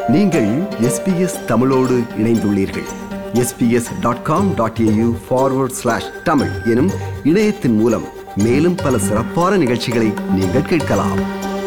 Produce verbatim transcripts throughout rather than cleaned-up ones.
நீங்கள் எஸ்பிஎஸ் தமிழோடு இணைந்துள்ளீர்கள். SBS dot com dot AU forward slash Tamil எனும் இணையத்தின் மூலம் மேலும் பல சிறப்பான நிகழ்ச்சிகளை நீங்கள் கேட்கலாம்.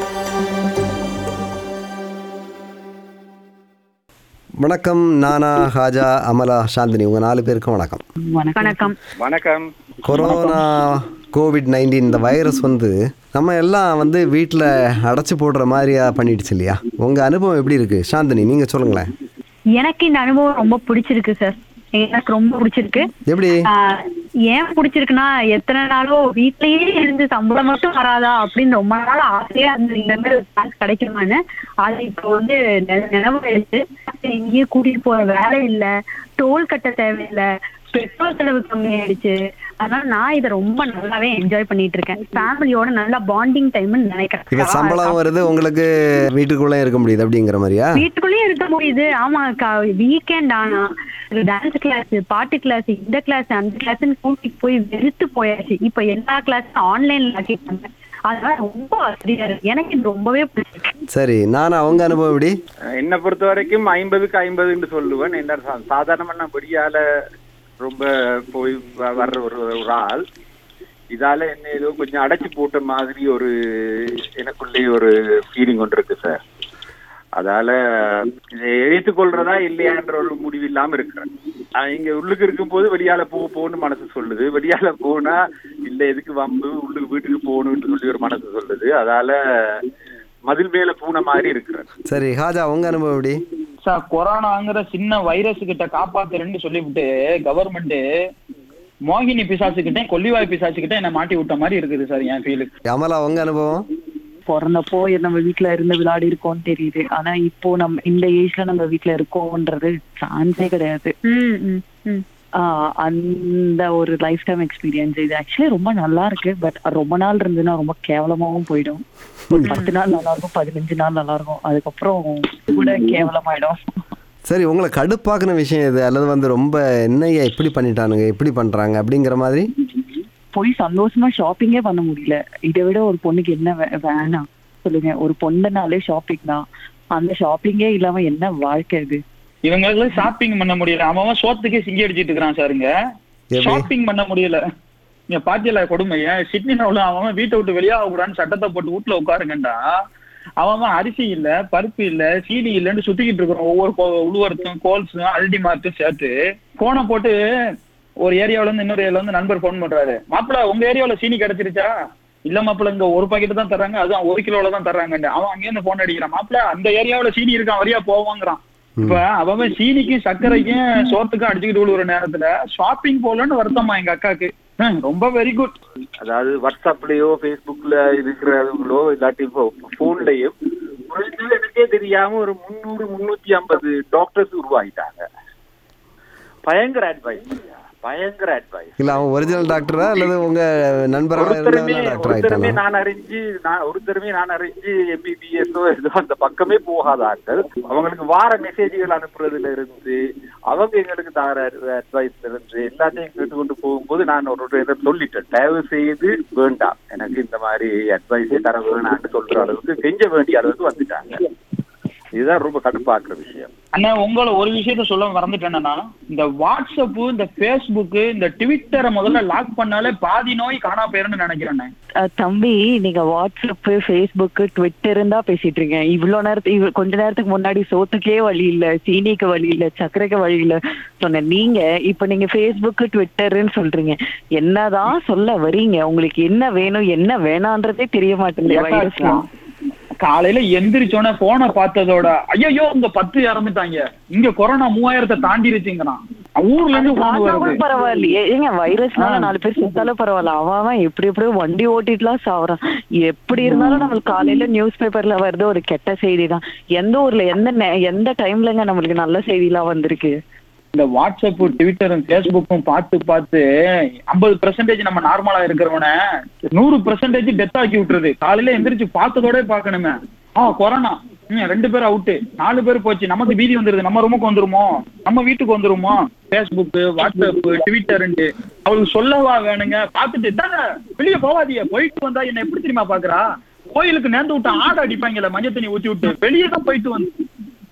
வணக்கம். நானா, ஹாஜா, அமலா, சாந்தினி, உங்க நாலு பேருக்கும் வணக்கம். வணக்கம். வணக்கம். கொரோனா, கோவிட் நைன்டீன் இந்த வைரஸ் வந்து நம்ம எல்லாம் வந்து வீட்டில் அடைச்சி போடுற மாதிரியா பண்ணிடுச்சு இல்லையா? உங்க அனுபவம் எப்படி இருக்கு சாந்தினி? நீங்க சொல்லுங்களேன். எனக்கு இந்த அனுபவம் ரொம்ப பிடிச்சிருக்கு சார். எனக்கு ரொம்ப பிடிச்சிருக்கு. எப்படி ஏன் பிடிச்சிருக்குன்னா, எத்தனை நாளோ வீட்லயே இருந்து சம்பளம் மட்டும் வராதா அப்படின்னு ரொம்ப நாள் ஆசையா இருந்து இந்த மாதிரி ஒரு சான்ஸ் கிடைக்குமான்னு. அது இப்போ வந்து நினைவாயிடுச்சு. எங்கேயும் கூட்டிட்டு போற வேலை இல்ல, டோல் கட்ட தேவையில்லை, பெட்ரோல் செலவு கம்மியாயிடுச்சு. அதனால நான் இதை ரொம்ப நல்லாவே என்ஜாய் பண்ணிட்டு இருக்கேன். ஃபேமிலியோட நல்லா பாண்டிங் டைம்னு நினைக்கிறேன். இப்ப சம்பளம் வருது, உங்களுக்கு வீட்டுக்குள்ள இருக்க முடியுது அப்படிங்கிற மாதிரியா? வீட்டுக்குள்ளேயே இருக்க முடியுது. ஆமா, வீக்கெண்ட் ஆனா டான்ஸ் கிளாஸ், பாட்டு கிளாஸ், இந்த கிளாஸ், அந்த கிளாஸ்ன்னு கூட்டிட்டு போய் வெறுத்து போயாச்சு. இப்ப எல்லா கிளாஸும் ஆன்லைன்ல ஆக்கிட்டாங்க. அதனால ரொம்ப வசதியா இருக்கு. எனக்கு இது ரொம்பவே பிடிச்சிருக்கு. சரி, நான் அவங்க அனுபவம் எப்படி? என்னை பொறுத்த வரைக்கும் ஐம்பதுக்கு ஐம்பதுன்னு சொல்லுவேன். என்ன சாதாரணமா நான் பெரியால ரொம்ப போய் வர்ற ஒரு ஒரு ஆள். இதால என்ன ஏதோ கொஞ்சம் அடைச்சி போட்ட மாதிரி ஒரு எனக்குள்ளே ஒரு ஃபீலிங் ஒன்று இருக்கு சார். அதால இதை எடுத்துக்கொள்றதா இல்லையான்ற ஒரு முடிவு இல்லாம இருக்கிறேன். இங்க உள்ளுக்கு இருக்கும் போது வெளியால போ போன்னு மனசு சொல்லுது. வெளியால போனா இல்ல எதுக்கு வம்பு, உள்ளுக்கு வீட்டுக்கு போகணும்னு சொல்லி ஒரு மனசு சொல்லுது. அதால மதில் மேல பூனை மாதிரி இருக்கிறேன். சரி, ஹாஜா உங்க அனுபவம் எப்படி? சார், கொரோனாங்கிற சின்ன வைரஸ் கிட்ட காப்பாத்துறேன்னு சொல்லிவிட்டு கவர்மெண்ட் மோகினி பிசாசுக்கிட்டே, கொல்லிவாய் பிசாசுக்கிட்டே என்ன மாட்டி விட்ட மாதிரி இருக்குது சார் என் ஃபீலுக்கு. அமலா உங்க அனுபவம்? பிறந்தப்போ நம்ம வீட்டுல இருந்து விளையாடி இருக்கோம்னு தெரியுது. ஆனா இப்போ நம்ம இந்த ஏஜ்ல நம்ம வீட்டுல இருக்கோம்ன்றது சான்ஸே கிடையாது. ஆஹ் அந்த ஒரு லைஃப் டைம் எக்ஸ்பீரியன்ஸ் இது. ஆக்சுவலி ரொம்ப நல்லா இருக்கு. பட் ரொம்ப நாள் இருந்துன்னா ரொம்ப கேவலமாவும் போயிடும். ஒரு பத்து நாள் நல்லா இருக்கும், பதினஞ்சு நாள் நல்லா இருக்கும், அதுக்கப்புறம் கூட கேவலமாயிடும். சரி, உங்களை கடுப்பாக்குன விஷயம் எது? அல்லது வந்து ரொம்ப என்னையா இப்படி பண்ணிட்டானுங்க, இப்படி பண்றாங்க அப்படிங்கிற மாதிரி? போய் சந்தோஷமா ஷாப்பிங்கே பண்ண முடியல. இதை விட ஒரு பொண்ணுக்கு என்ன வேணாம் சொல்லுங்க? ஒரு பொண்ணுனாலே ஷாப்பிங் தான். அந்த ஷாப்பிங்கே இல்லாம என்ன வாழ்க்கை இது? இவங்களுக்கு ஷாப்பிங் பண்ண முடியல. அவன் சோத்துக்கே சிங்கி அடிச்சிட்டு இருக்கிறான் சாருங்க. ஷாப்பிங் பண்ண முடியல. நீங்க பாத்தியல கொடுமைய சிட்னில அவன் வீட்டை விட்டு வெளியாக கூடாதுன்னு சட்டத்தை போட்டு வீட்டுல உட்காருங்கண்டா. அவன் அரிசி இல்ல, பருப்பு இல்ல, சீனி இல்லன்னு சுத்திக்கிட்டு இருக்கிறோம். ஒவ்வொரு உழுவரத்தும் கோல்ஸும் அல்டி மார்ட்டும் சேர்த்து போனை போட்டு ஒரு ஏரியாவில இருந்து இன்னொரு ஏரியாவில வந்து நண்பர் போன் பண்றாரு. மாப்பிள்ள உங்க ஏரியாவில சீனி கிடைச்சிருச்சா? இல்ல மாப்பிள்ள இங்க ஒரு பாக்கெட் தான் தர்றாங்க, அதுவும் ஒரு கிலோல தான் தர்றாங்க. அவன் அங்கேருந்து போன் அடிக்கிறான். மாப்பிள்ள அந்த ஏரியாவில சீனி இருக்கான், வரியா போவாங்கிறான். இப்ப அவன் சீனிக்கும் சர்க்கரைக்கும் சோத்துக்கும் அடிச்சுக்கிட்டு விழுவுற நேரத்துல ஷாப்பிங் போலன்னு வருத்தமா எங்க அக்காக்கு. ரொம்ப வெரி குட். அதாவது வாட்ஸ்அப்லயோ பேஸ்புக்ல இருக்கிறவங்களோ இல்லாட்டி போன்லயும் எனக்கே தெரியாம ஒரு முன்னூறு முன்னூத்தி ஐம்பது டாக்டர்ஸ் உருவாகிட்டாங்க. பயங்கர அட்வைஸ், பயங்கர அட்வைஸ். இல்ல அவன் ஒரிஜினல் டாக்டரா அல்லது உங்க நண்பரா? ஒருத்தருமே நான் அறிஞ்சு நான் ஒருத்தருமே நான் அறிஞ்சு எம்பிபிஎஸ்ஓ ஏதோ அந்த பக்கமே போகாதாக்கள் அவங்களுக்கு வார மெசேஜ்கள் அனுப்புறதுல இருந்து அவங்க எங்களுக்கு தர அட்வைஸ்ல இருந்து எல்லாத்தையும் கேட்டுக்கொண்டு போகும்போது நான் ஒரு இதை சொல்லிட்டேன். தயவு செய்து வேண்டாம், எனக்கு இந்த மாதிரி அட்வைஸே தர வேணான்னு சொல்ற அளவுக்கு செஞ்ச வேண்டிய அளவுக்கு வந்துட்டாங்க. இதுதான் ரொம்ப கடுப்பாக்குற விஷயம். அண்ணா, உங்களை ஒரு விஷயத்த சொல்ல மறந்துட்டேன்னா, இந்த வாட்ஸ்அப், இந்த பேஸ்புக், இந்த ட்விட்டரை முதல்ல லாக் பண்ணாலே பாதி நோய் காணா போயிருன்னு நினைக்கிறேன். தம்பி, நீங்க வாட்ஸ்அப், பேஸ்புக், ட்விட்டர் தான் பேசிட்டு இருக்கீங்க. இவ்வளவு நேரத்துக்கு கொஞ்ச நேரத்துக்கு முன்னாடி சோத்துக்கே வழி இல்ல, சீனிக்கு வழி இல்ல, சர்க்கரைக்கு வழி இல்ல சொன்ன நீங்க இப்ப நீங்க பேஸ்புக், ட்விட்டர்ன்னு சொல்றீங்க. என்னதான் சொல்ல வரீங்க? உங்களுக்கு என்ன வேணும் என்ன வேணான்றதே தெரிய மாட்டேங்குது. காலையில எந்திரிச்சோட போனை பார்த்ததோட ஐயோ இங்க பத்து இறந்துட்டாங்க, இங்க கொரோனா மூவாயிரத்தை தாண்டிருச்சுங்கிறான். ஊர்ல இருந்து பரவாயில்லையே ஏங்க, வைரஸ்னால நாலு பேர் செத்தாலும் பரவாயில்ல. அவன் எப்படி எப்படி வண்டி ஓட்டிட்டுலாம் சாவறான். எப்படி இருந்தாலும் நம்மளுக்கு காலையில நியூஸ் பேப்பர்ல வருது ஒரு கெட்ட செய்தி தான். எந்த ஊர்ல எந்த எந்த டைம்லங்க நம்மளுக்கு நல்ல செய்தி எல்லாம் வந்திருக்கு? இந்த வாட்ஸ்அப், ட்விட்டரும், பேஸ்புக்கும் பார்த்து பார்த்து ஐம்பது பெர்சன்டேஜ் நம்ம நார்மலா இருக்கிறவன நூறு பெர்சன்டேஜ் டெத் ஆக்கி விட்டுருது. காலையில எந்திரிச்சு பார்த்ததோட பாக்கணுமே, ஆஹ் கொரோனா ரெண்டு பேரும் அவுட்டு, நாலு பேர் போச்சு, நமக்கு பீதி வந்துருது, நம்ம ரூமுக்கு வந்துருமோ, நம்ம வீட்டுக்கு வந்துருமோ. பேஸ்புக், வாட்ஸ்அப், ட்விட்டர்ன்ட்டு அவளுக்கு சொல்லவா வேணுங்க? பார்த்துட்டு தானே வெளியே போவாதிய, போயிட்டு வந்தா என்ன எப்படி தெரியுமா பாக்குறா? கோயிலுக்கு நேர்ந்து விட்டு ஆட அடிப்பாங்கல்ல மஞ்சள் தண்ணி ஊற்றி விட்டு, வெளியே தான் போயிட்டு வந்து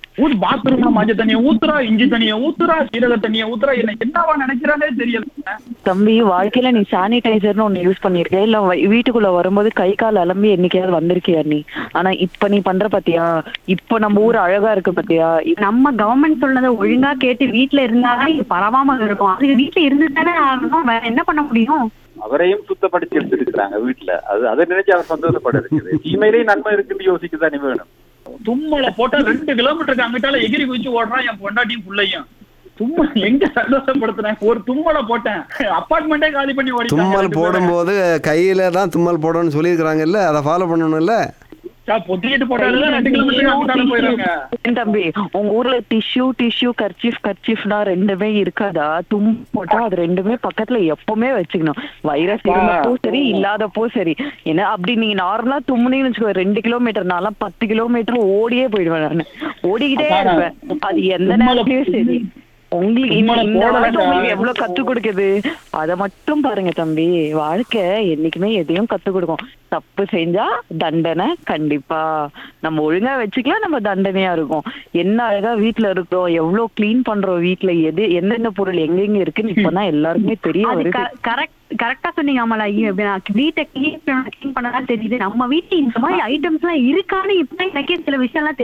ஊத்து பாத்ரூம்ல மஞ்சள் தண்ணியை ஊத்துறா, இஞ்சி தண்ணியை ஊத்துறா, சீரக தண்ணியை ஊத்துறா. என்ன என்னவா நினைக்கிறானே தெரியல. தம்பி, வாழ்க்கையில நீ சானிடைசர்னு ஒண்ணு யூஸ் பண்ணிருக்க இல்ல? வீட்டுக்குள்ள வரும்போது கை கால் அலம்பி என்னைக்காவது வந்திருக்கியா நீ? ஆனா இப்ப நீ பண்ற பாத்தியா? இப்ப நம்ம ஊர் அழகா இருக்கு பாத்தியா? நம்ம கவர்மெண்ட் சொன்னதை ஒழுங்கா கேட்டு வீட்டுல இருந்தாதான் இது பரவாம இருக்கும். அது வீட்டுல இருந்துதானே ஆகணும், வேற என்ன பண்ண முடியும்? அவரையும் சுத்தப்படுத்தி எடுத்துருக்காங்க வீட்டுல. அது அதை நினைச்சு அவர் சந்தோஷப்பட இருக்குது. தீமையிலேயே நன்மை இருக்குன்னு யோசிக்கதானே வேணும். தும்மலை போட்டா ரெண்டு கிலோமீட்டருக்கு அங்கிட்டால எகிரி குதிச்சு ஓடுறான் என் பொண்டாட்டியும் பிள்ளையும். தும்மல் எங்க சந்தோஷப்படுத்துறேன்? ஒரு தும்மலை போட்டேன், அப்பார்ட்மெண்டே காலி பண்ணி ஓடி. தும்மல் போடும் போது கையில தான் தும்மல் போடணும்னு சொல்லியிருக்கிறாங்கல்ல, அதை ஃபாலோ பண்ணணும்ல. தம்பி, உங்க ஊர்ல டிஷ்யூ டிஷ்யூ கர்ச்சீஃப் கர்ச்சீஃப்னா ரெண்டுமே இருக்காதா? தும் போட்டா அது ரெண்டுமே பக்கத்துல எப்பவுமே வச்சுக்கணும். வைரஸ் இருந்தப்போ சரி, இல்லாதப்போ சரி. ஏன்னா அப்படி நீங்க நார்மலா தும்முனீங்கன்னு வச்சுக்கோ, ரெண்டு கிலோமீட்டர் நான்லாம் பத்து கிலோமீட்டர் ஓடியே போயிடுவேன். நான் ஓடிக்கிட்டே இருப்பேன். அது எந்த நேரத்துலயும் சரி. உங்களுக்கு எவ்வளவு கத்து கொடுக்குது அத மட்டும் பாருங்க தம்பி. வாழ்க்கை என்னைக்குமே எதையும் கத்து கொடுக்கும். தப்பு செஞ்சா தண்டனை கண்டிப்பா. நம்ம ஒழுங்கா வச்சுக்கலாம், நம்ம தண்டனையா இருக்கும். என்ன அழகா வீட்டுல இருக்கிறோம், எவ்வளவு கிளீன் பண்றோம் வீட்டுல, எது எந்தெந்த பொருள் எங்கெங்க இருக்குன்னு இப்பதான் எல்லாருக்குமே தெரிய வருது. கரெக்ட் கரெக்டா சொன்னீங்க அமலா. வீட்டை கிளீன் பண்ணதான் தெரியுது. நம்ம வீட்டுல இந்த மாதிரி ஐட்டம்ஸ் எல்லாம் இருக்கான்னு இப்ப எனக்கே சில விஷயம் எல்லாம்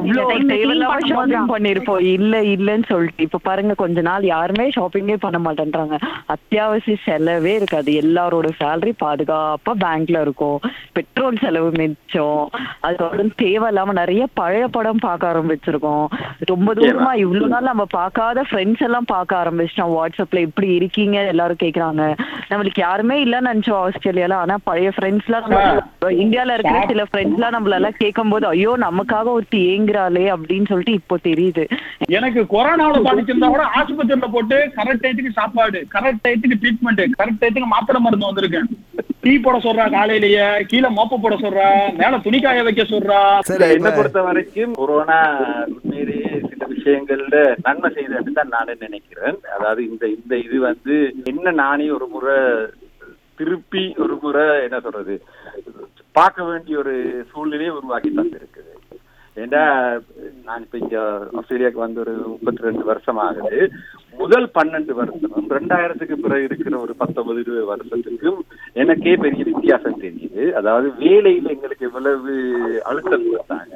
தெரியும். பண்ணிருப்போம் இல்ல இல்லன்னு சொல்லிட்டு. இப்ப பாருங்க, கொஞ்ச நாள் யாருமே ஷாப்பிங்கே பண்ண மாட்டேன்றாங்க. அத்தியாவசிய செலவே இருக்காது. எல்லாரோட சேலரி பாதுகாப்பா பேங்க்ல இருக்கும். பெட்ரோல் செலவு மிச்சம். அதோட தேவையில்லாம நிறைய பழைய படம் பார்க்க ஆரம்பிச்சிருக்கோம். ரொம்ப தூரமா இவ்வளவு நாள் நம்ம பார்க்காத ஃப்ரெண்ட்ஸ் எல்லாம் பார்க்க ஆரம்பிச்சிட்டோம். வாட்ஸ்அப்ல இப்படி இருக்கீங்க எல்லாரும் கேக்குறாங்க. நம்மளுக்கு யாருமே இல்லன்னு நினைச்சோம் ஆஸ்திரேலியால. ஆனா பழைய ஃப்ரெண்ட்ஸ் எல்லாம், இந்தியால இருக்கிற சில ஃப்ரெண்ட்ஸ் எல்லாம் நம்மள எல்லாம் கேட்கும் போது ஐயோ நமக்காக ஒருத்தி ஏங்குறாளே அப்படின்னு சொல்லிட்டு இப்போ தெரியுது. எனக்கு கொரோனாவில பாதிச்சிருந்தா கூட ஆஸ்பத்திரியில போட்டு கரெக்ட் டயத்துக்கு சாப்பாடு, கரெக்ட் டயத்துக்கு ட்ரீட்மெண்ட், கரெக்ட் டயத்துக்கு மாத்திரை மருந்து வந்திருக்கேன். டீ போட சொல்றா, காலையிலேயே கீழே மோப்ப போட சொல்றா, மேல துணிக்காய வைக்க சொல்றா. என்ன பொறுத்த வரைக்கும் கொரோனா உண்மையிலேயே சில விஷயங்கள்ல நன்மை செய்ததுன்னு தான் நானே நினைக்கிறேன். அதாவது இந்த இந்த இது வந்து என்ன நானே ஒரு முறை திருப்பி ஒரு முறை என்ன சொல்றது பார்க்க வேண்டிய ஒரு சூழ்நிலையை உருவாக்கி தந்திருக்குது. ஏன்னா நான் இப்ப இங்க ஆஸ்திரேலியாவுக்கு வந்து ஒரு முப்பத்தி ரெண்டு வருஷம் ஆகுது. முதல் பன்னெண்டு வருஷம் ரெண்டாயிரத்துக்கு பிறகு இருக்கிற ஒரு பத்தொன்பது இருபது வருஷத்துக்கும் எனக்கே பெரிய வித்தியாசம் தெரியுது. அதாவது வேலையில எங்களுக்கு எவ்வளவு அழுத்தம் கொடுத்தாங்க.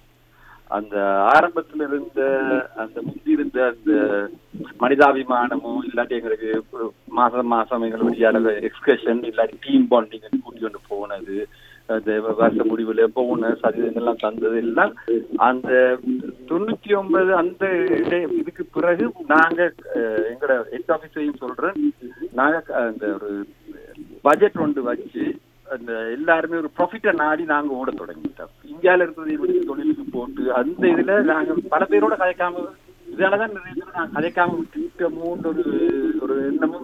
அந்த ஆரம்பத்துல இருந்த அந்த முந்தி இருந்த அந்த மனிதாபிமானமும் இல்லாட்டி எங்களுக்கு மாசம் மாசம் எங்களுடைய எக்ஸ்கர்ஷன் இல்லாட்டி டீம் பாண்டிங் கூட்டி கொண்டு போனது, அந்த வருஷ முடிவுல போனஸ் அது இதெல்லாம் தந்தது எல்லாம் அந்த தொண்ணூத்தி ஒன்பது அந்த இதுக்கு பிறகு நாங்க எங்களோட ஹெட் ஆபீஸையும் சொல்றேன், நாங்க அந்த ஒரு பட்ஜெட் ஒன்று வச்சு அந்த எல்லாருமே ஒரு ப்ராஃபிட்டை நாடி நாங்க ஓட தொடங்கிட்டோம். இந்தியாவில இருக்கிறதை விட்டு தொழிலுக்கு போட்டு அந்த இதுல நாங்க பல பேரோட கதைக்காம, இதனாலதான் நிறைய பேர் நாங்க கதைக்காம விட்டுட்டோமோன்ற ஒரு ஒரு எண்ணமும்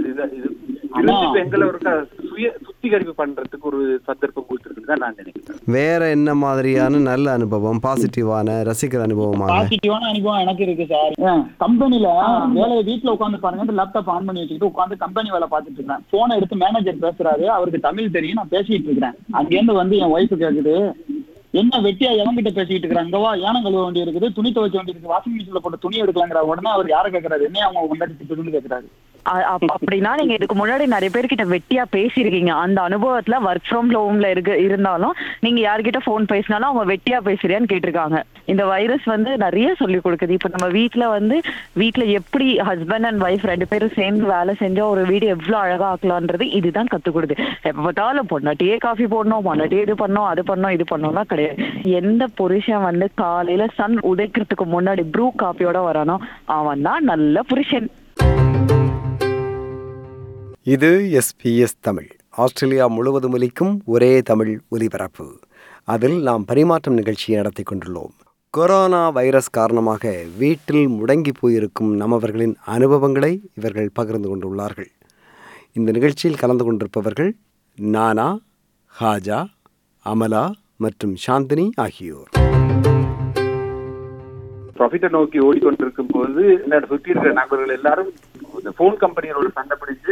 எங்களை ஒரு சுய சுத்திகரிப்பு பண்றதுக்கு ஒரு சந்தர்ப்பம் கொடுத்துருக்குன்னு தான் நான் நினைக்கிறேன். வேற என்ன மாதிரியான நல்ல அனுபவம், பாசிட்டிவான ரசிக்கிற அனுபவமா? பாசிட்டிவான அனுபவம் எனக்கு இருக்கு சார். கம்பெனில வேலையை வீட்டுல உட்காந்து பாருங்க, லேப்டாப் ஆன் பண்ணி வச்சுக்கிட்டு உட்காந்து கம்பெனி வேலை பார்த்துட்டு இருக்கேன். போனை எடுத்து மேனேஜர் பேசுறாரு, அவருக்கு தமிழ் தெரியும், நான் பேசிட்டு இருக்கிறேன். அங்கேருந்து வந்து என் ஒய்ஃபு கேக்குது, என்ன வெட்டியா எவங்கிட்ட பேசிட்டு இருக்கிறாங்கவா, யானை கழுவ வேண்டி இருக்குது, துணி துவைச்ச வேண்டி இருக்கு, வாஷிங் மிஷின்ல போட்டு துணி எடுக்கலாங்கிற உடனே அவர் யாரை கேட்கறாரு, என்ன அவங்க கொண்டாடி கேட்கறாரு. அப்படின்னா நீங்க இதுக்கு முன்னாடி நிறைய பேர்கிட்ட வெட்டியா பேசிருக்கீங்க. அந்த அனுபவத்துல ஒர்க் ஃப்ரம் ஹோம்ல இருக்கு இருந்தாலும் நீங்க யார்கிட்ட போன் பேசினாலும் அவங்க வெட்டியா பேசுறியான்னு கேட்டிருக்காங்க. இந்த வைரஸ் வந்து நிறைய சொல்லி கொடுக்குது. இப்ப நம்ம வீட்டுல வந்து வீட்டுல எப்படி ஹஸ்பண்ட் அண்ட் ஒய்ஃப் ரெண்டு பேரும் சேர்ந்து வேலை செஞ்சா ஒரு வீடு எவ்வளவு அழகா ஆக்கலான்றது இதுதான் கத்து கொடுக்குது. எப்ப பார்த்தாலும் பொண்ணாட்டியே காஃபி போடணும், பொண்ணாட்டியே இது பண்ணோம், அது பண்ணோம், இது பண்ணோம்லாம் கிடையாது. எந்த புருஷன் வந்து காலையில சன் உதைக்கிறதுக்கு முன்னாடி ப்ரூ காப்பியோட வரானோ அவன் தான் நல்ல புருஷன். இது எஸ்பிஎஸ் தமிழ், ஆஸ்திரேலியா முழுவதும் ஒலிக்கும் ஒரே தமிழ் ஒலிபரப்பு. அதில் நாம் பரிமாற்றம் நிகழ்ச்சியை நடத்தி கொண்டுள்ளோம். கொரோனா வைரஸ் காரணமாக வீட்டில் முடங்கி போயிருக்கும் நம்மவர்களின் அனுபவங்களை இவர்கள் பகிர்ந்து கொண்டுள்ளார்கள். இந்த நிகழ்ச்சியில் கலந்து கொண்டிருப்பவர்கள் நானா, ஹாஜா, அமலா மற்றும் சாந்தினி ஆகியோர். ப்ராஃபிட்டை நோக்கி ஓடிக்கொண்டிருக்கும் போது என்னோட சுற்றி இருக்கிற நண்பர்கள் எல்லாரும் இந்த போன் கம்பெனிகளோட சண்டை பிடிச்சு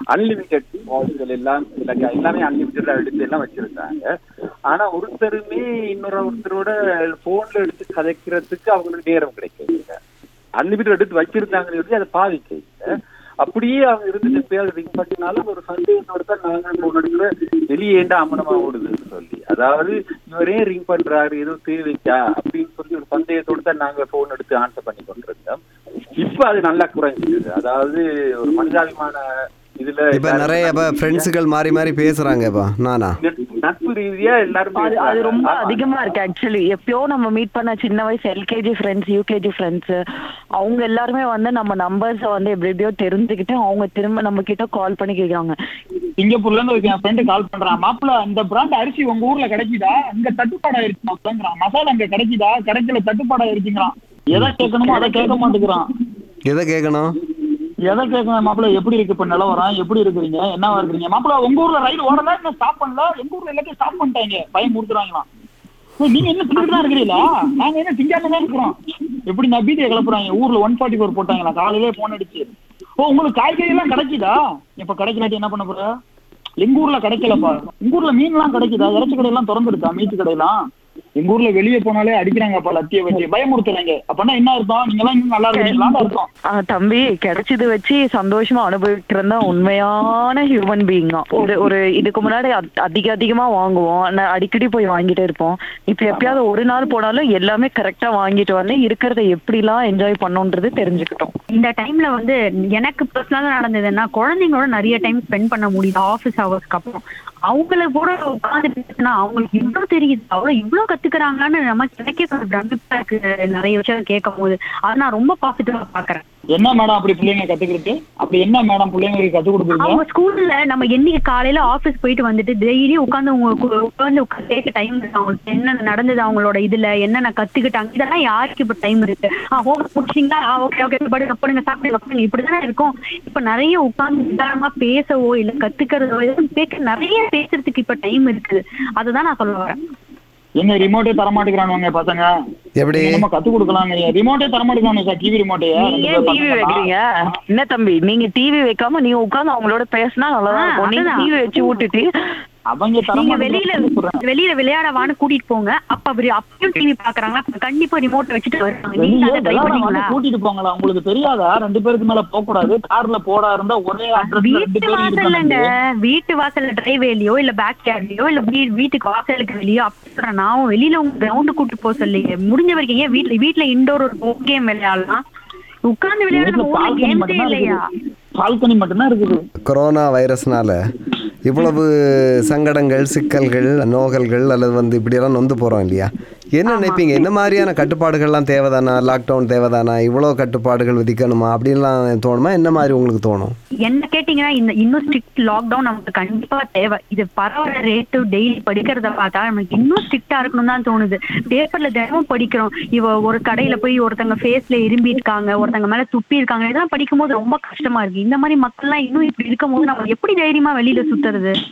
அன்லிமிட்டெட் கால்ஸ்கள் எல்லாம் எல்லாமே அன்லிமிட்டடா எடுத்து எல்லாம் வச்சிருக்காங்க. ஆனா ஒருத்தருமே இன்னொரு ஒருத்தரோட போன்ல எடுத்து கதைக்கிறதுக்கு அவங்களுக்கு நேரம் கிடைக்கல. அன்லிமிட்டட் எடுத்து வச்சிருந்தாங்கன்னு அதை பாதிக்க அப்படியே அவங்க இருந்துட்டு பேர் ரிங் பண்ணினாலும் ஒரு சந்தேகத்தோட தான் நாங்கள் போன் எடுக்கிற வெளியேண்டா அம்மனமா ஓடுதுன்னு சொல்லி, அதாவது இவரே ரிங் பண்றாரு ஏதோ தேவைக்கா அப்படின்னு சொல்லி ஒரு சந்தேகத்தோட தான் நாங்க போன் எடுத்து ஆன்சர் பண்ணி கொண்டிருந்தோம். இப்ப அது நல்லா குறைஞ்சிடுது. அதாவது ஒரு மனிதாபிமான இதுல இப்ப நிறைய ஃப்ரெண்ட்ஸுகள் மாறி மாறி பேசுறாங்கப்பா. நானா நட்பு ரீதியா எல்லாரும் அது ரொம்ப அதிகமா இருக்கு ஆக்சுவலி. எப்பயோ நம்ம மீட் பண்ண சின்ன வயசு எல்கேஜி ஃப்ரெண்ட்ஸ், யூகேஜி ஃப்ரெண்ட்ஸ், அவங்க எல்லாருமே வந்து நம்ம நம்பர்ஸ வந்து எப்படி எப்படியோ தெரிஞ்சுக்கிட்டு அவங்க திரும்ப நம்ம கிட்ட கால் பண்ணி கேட்கறாங்க. சிங்கப்பூர்ல இருந்து என் ஃப்ரெண்டு கால் பண்றான், மாப்பிள்ள அந்த பிராண்ட் அரிசி உங்க ஊர்ல கிடைக்குதா, அங்க தட்டுப்பாடா இருக்கு மாப்பிள்ளான், மசாலா அங்க கிடைக்குதா, கிடைக்கல தட்டுப்பாடா இருக்குங்கிறான். எதை கேட்கணுமோ அதை கேட்க மாட்டேங்கிறான். எதை கேட்கணும் எதை கேட்கணும் மாப்பிள்ள, எப்படி இருக்கு இப்ப நிலவரம், எப்படி இருக்கிறீங்க, என்னவா இருக்கிறீங்க மாப்பிள்ள, உங்க ஊர்ல ரயில் ஓடல, இன்னும் ஸ்டாப் பண்ணல, எங்க ஊர்ல எல்லாத்தையும் ஸ்டாப் பண்ணிட்டாங்க, பயம் கொடுத்துறாங்களாம். நீங்க என்ன திங்கிட்டு தான் இருக்கிறீங்களா, நாங்க என்ன திங்காம தான் இருக்கிறோம். எப்படி நான் பீதியை கிளப்புறாங்க, ஊர்ல ஒன் ஃபார்ட்டி ஃபோர் போட்டாங்களா, காலையிலே போன் அடிச்சு. ஓ உங்களுக்கு காய்கறி எல்லாம் கிடைக்குதா, இப்ப கிடைக்கலாட்டி என்ன பண்ண போற, எங்க ஊர்ல கிடைக்கலப்பா, உங்க ஊர்ல மீன் எல்லாம் கிடைக்குதா, இறைச்சி கடை எல்லாம் திறந்துருக்கா, மீட்டு கடையெல்லாம், எங்க ஊர்ல வெளியே போனாலே அடிக்கிறாங்கப்பா லத்திய வச்சு, பயமுறுத்துறாங்க. அப்படின்னா என்ன அர்த்தம், நீங்க எல்லாம் இன்னும் நல்லா இருக்கீங்களான்னு அர்த்தம். தம்பி கிடைச்சது வச்சு சந்தோஷமா அனுபவிக்கிறதா உண்மையான ஹியூமன் பீயிங் தான். ஒரு ஒரு இதுக்கு முன்னாடி அதிக அதிகமா வாங்குவோம், அடிக்கடி போய் வாங்கிட்டே இருப்போம். இப்ப எப்பயாவது ஒரு நாள் போனாலும் எல்லாமே கரெக்டா வாங்கிட்டு வந்து இருக்கிறத எப்படிலாம் என்ஜாய் பண்ணோன்றது தெரிஞ்சுக்கிட்டோம். இந்த டைம்ல வந்து எனக்கு பர்சனலா நடந்ததுன்னா, குழந்தைங்களோட நிறைய டைம் ஸ்பெண்ட் பண்ண முடியுது ஆபீஸ் ஹவர்ஸ்க்கு அப்புறம். அவங்கள கூட உட்காந்து பேசினா அவங்களுக்கு இவ்வளவு தெரியுது, அவ்வளவு இவ்வளவு கத்துக்கிறாங்கன்னு நமக்கு எனக்கே கொஞ்சம் பிரமிப்பா இருக்கு நிறைய விஷயம் கேட்கும் போது. அதை நான் ரொம்ப பாசிட்டிவா பாக்குறேன். என்ன மேடம் அப்படி பிள்ளைங்க கத்துக்கிறது, அப்படி என்ன மேடம் பிள்ளைங்களுக்கு கத்து கொடுக்குறீங்க? அவங்க ஸ்கூல்ல நம்ம என்னைக்கு காலையில ஆபீஸ் போயிட்டு வந்துட்டு டெய்லி உட்காந்து உட்காந்து கேட்க டைம் இருக்கு, அவங்களுக்கு என்ன நடந்தது, அவங்களோட இதுல என்னென்ன கத்துக்கிட்டாங்க, இதெல்லாம் யாருக்கு இப்ப டைம் இருக்கு? ஆஹ் ஹோம் முடிச்சிங்களா, ஓகே ஓகே படுங்க படுங்க சாப்பிடுங்க சாப்பிடுங்க இப்படிதானே இருக்கும். இப்ப நிறைய உட்கார்ந்து நிதானமா பேசவோ இல்ல கத்துக்கிறதோ எதுவும் பேச நிறைய பேசுறதுக்கு இப்ப டைம் இருக்குது. அதுதான் நான் சொல்ல வரேன். எங்க ரிமோட்டே தரமாட்டேங்கிறானுங்க பசங்க, எப்படி நம்ம கத்து கொடுக்கலாம், ரிமோட்டே தரமாட்டேங்கிறானு சார், டிவி ரிமோட்டே. டிவி வைக்கிறீங்க என்ன தம்பி, நீங்க டிவி வைக்காம நீங்க உட்கார்ந்து அவங்களோட பேசினா நல்லதான் இருக்கும். நீங்க டிவி வச்சு விட்டுட்டு அவங்க வெளியில வெளியில விளையாடவான்னு கூட்டிட்டு போங்க. அப்ப அப்பயும் டிவி பாக்குறாங்களா, கண்டிப்பா ரிமோட் வச்சுட்டு வருவாங்க. கூட்டிட்டு போங்களா, உங்களுக்கு தெரியாதா ரெண்டு பேருக்கு மேல போக கூடாது, கார்ல போடா இருந்தா ஒரே வீட்டு வாசல்லங்க, வீட்டு வாசல்ல டிரைவேலியோ இல்ல பேக் யார்ட்லயோ இல்ல வீட்டுக்கு வாசலுக்கு வெளியோ அப்படி நான் வெளியில உங்க கிரவுண்டு கூட்டு போக சொல்லி முடிஞ்ச வரைக்கும் ஏன் வீட்டுல வீட்டுல இன்டோர் ஒரு கேம் விளையாடலாம், உட்கார்ந்து விளையாடுற கேம்ஸே இல்லையா? பால்கனி மட்டும்தான் இருக்குது. கொரோனா வைரஸ்னால இவ்வளவு சங்கடங்கள், சிக்கல்கள், நோகல்கள் அல்லது வந்து இப்படியெல்லாம் நொந்து போகிறோம் இல்லையா? என்ன நினைப்பீங்க, இந்த மாதிரியான கட்டுப்பாடுகள்லாம் தேவைதானா, லாக்டவுன் தேவைதானா, இவ்வளோ கட்டுப்பாடுகள் விதிக்கணுமா அப்படின்லாம் தோணுமா? என்ன மாதிரி உங்களுக்கு தோணும்? என்ன கேட்டீங்கன்னா இந்த இன்னும் ஸ்ட்ரிக்ட் லாக்டவுன் நமக்கு கண்டிப்பா தேவை. இது பரவற ரேட்டு டெய்லி படிக்கிறத பார்த்தா நமக்கு இன்னும் ஸ்ட்ரிக்டா இருக்கணும் தான் தோணுது. பேப்பர்ல தினமும் படிக்கிறோம், இவ ஒரு கடையில போய் ஒருத்தங்க ஃபேஸ்ல இரும்பி இருக்காங்க, ஒருத்தங்க மேல துப்பி இருக்காங்க, இதெல்லாம் படிக்கும் போது ரொம்ப கஷ்டமா இருக்கு. இந்த மாதிரி மக்கள்லாம் இன்னும் இப்படி இருக்கும் போது நம்ம எப்படி தைரியமா வெளியில சுத்துறது?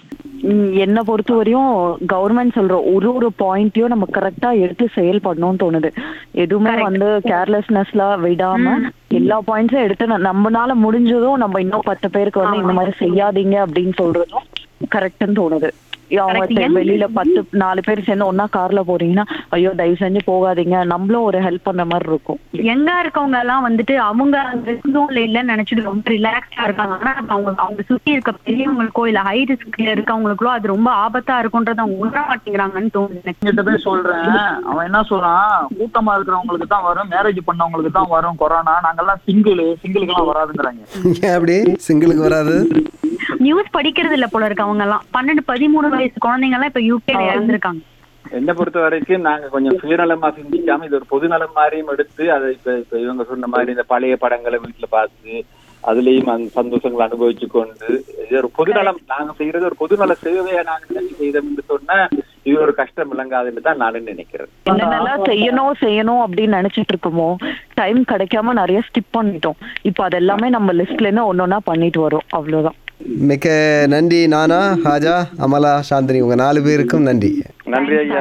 என்ன பொறுத்த வரையும் கவர்மெண்ட் சொல்ற ஒரு ஒரு பாயிண்ட்டையும் நம்ம கரெக்டா எடுத்து செயல்படணும்னு தோணுது. எதுவுமே வந்து கேர்லெஸ்னஸ்ல விடாம எல்லா பாயிண்ட்ஸும் எடுத்து நம்மளால முடிஞ்சதும் நம்ம இன்னும் பத்து பேருக்கு வந்து இந்த மாதிரி செய்யாதீங்க அப்படின்னு சொல்றதும் கரெக்ட்னு தோணுது. அவங்க வெளியில பத்து நாலு பேர் சேர்ந்து ஒன்னா கார்ல போறீங்கன்னா ஐயோ தயவு செஞ்சு போகாதீங்க, நம்மளும் ஒரு ஹெல்ப் பண்ண மாதிரி இருக்கும். எங்க இருக்கவங்க எல்லாம் வந்துட்டு அவங்க ரிஸ்க்ல இல்லன்னு நினைச்சிட்டு ரொம்ப ரிலாக்ஸா இருக்காங்க. ஆனா அவங்க அவங்க சுத்தி இருக்க பெரியவங்களுக்கோ இல்ல ஹை ரிஸ்க்ல இருக்கவங்களுக்கோ அது ரொம்ப ஆபத்தா இருக்கும்ன்றத அவங்க உணர மாட்டேங்கிறாங்கன்னு தோணுது. சொல்றேன், அவன் என்ன சொல்றான், கூட்டமா இருக்கிறவங்களுக்கு தான் வரும், மேரேஜ் பண்ணவங்களுக்கு தான் வரும் கொரோனா, நாங்கெல்லாம் சிங்கிள் சிங்கிளுக்கு எல்லாம் வராதுங்கிறாங்க. அப்படி சிங்கிளுக்கு வராது? நியூஸ் படிக்கிறது இல்ல போல இருக்கு அவங்க எல்லாம். பன்னெண்டு பதிமூணு வயசு குழந்தைங்க எல்லாம் இப்ப யூகேல இறந்திருக்காங்க. என்னை பொறுத்த வரைக்கும் நாங்க கொஞ்சம் சுயநலமா சிந்திக்காம இது ஒரு பொது நலம் மாதிரியும் எடுத்து அதை இப்ப இப்ப இவங்க சொன்ன மாதிரி இந்த பழைய படங்களை வீட்டுல பார்த்து அதுலயும் அந்த சந்தோஷங்களை அனுபவிச்சு கொண்டு இது ஒரு பொதுநலம், நாங்க செய்யறது ஒரு பொதுநல சேவையா நாங்க நினைச்சு செய்தோம்னு சொன்னா இது ஒரு கஷ்டம் இல்லைங்காதுன்னு தான் நானும் நினைக்கிறேன். என்னென்னலாம் செய்யணும் செய்யணும் அப்படின்னு நினைச்சிட்டு இருக்கோமோ டைம் கிடைக்காம நிறைய ஸ்கிப் பண்ணிட்டோம். இப்ப அதெல்லாமே நம்ம லிஸ்ட்ல இருந்து ஒன்னொன்னா பண்ணிட்டு வரோம், அவ்வளவுதான். மிக்க நன்றி நானா, ஹாஜா, அமலா, சாந்தினி, உங்க நாலு பேருக்கும் நன்றி. நன்றி ஐயா.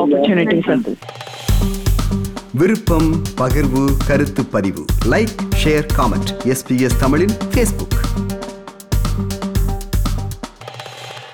விருப்பம், பகிர்வு, கருத்து பதிவு, லைக், ஷேர், காமெண்ட். எஸ்பிஎஸ் தமிழின் ஃபேஸ்புக்.